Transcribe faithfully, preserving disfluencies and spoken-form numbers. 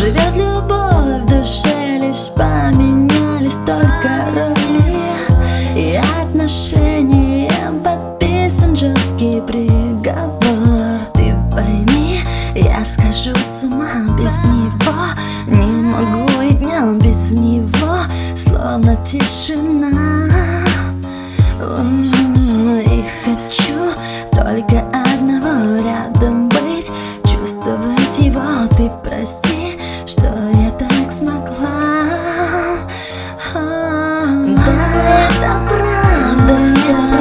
Живет любовь в душе, лишь поменялись только роли, и отношениям подписан жесткий приговор. Ты пойми, я схожу с ума без него, не могу и днем без него, словно тишина. И хочу только одного рядом быть, чувствовать его. Ты прости, что я так смогла. Да, это правда, все